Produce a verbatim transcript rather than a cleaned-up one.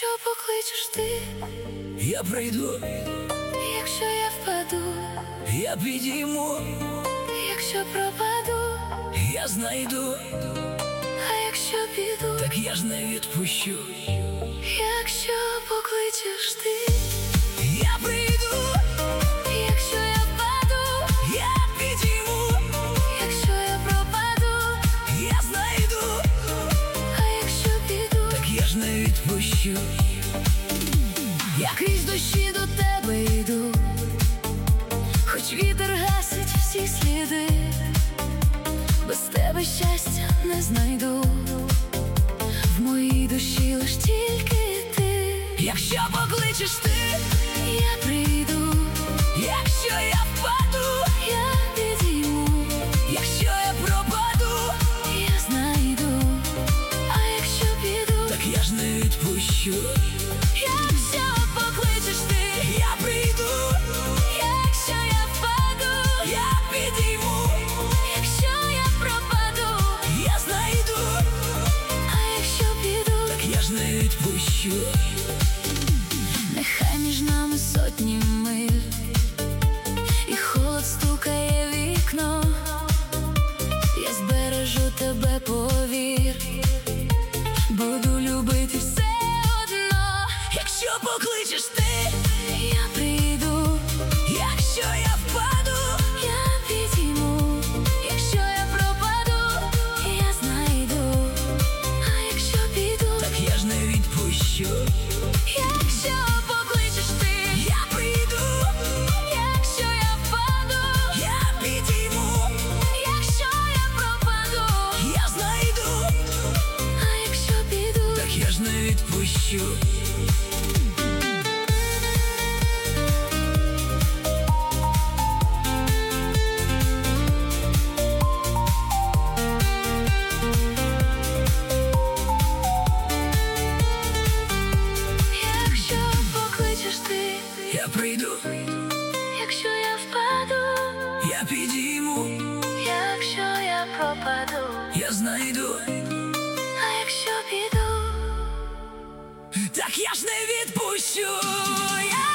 Якщо покличеш ти, я прийду. якщо я впаду, я підійму. якщо пропаду, я знайду. а якщо піду, так я ж не відпущу. Якщо покличеш ти, я прийду. якщо я впаду, я підійму. якщо я пропаду, я знайду. а якщо піду, так я ж не відпущу. я крізь дощі до тебе йду, хоч вітер гасить всі сліди, без тебе щастя не знайду, в моїй душі лиш тільки ти. Якщо покличеш ти, я прийду. якщо я впаду, я підійму. якщо я пропаду, я знайду, а якщо піду, так я ж не відпущу. Якщо покличеш ти, я прийду. якщо я впаду, я підійму. якщо я пропаду, я знайду. а якщо піду, так я ж не відпущу. Нехай між нами сотні миль, і холод стукає в вікно, я збережу тебе, повір, буду любити все одно. Якщо покличеш ти, я прийду. якщо я впаду, я підійму. Якщо я пропаду, я знайду, а якщо піду, так я ж не відпущу. Якщо покличеш ти, я прийду. якщо я впаду, я підійму. якщо я пропаду, я знайду. а якщо піду, так я ж не відпущу. якщо покличеш ти, я прийду. якщо я впаду, я підійму. якщо я пропаду, я знайду. а якщо піду, так я ж не відпущу. Я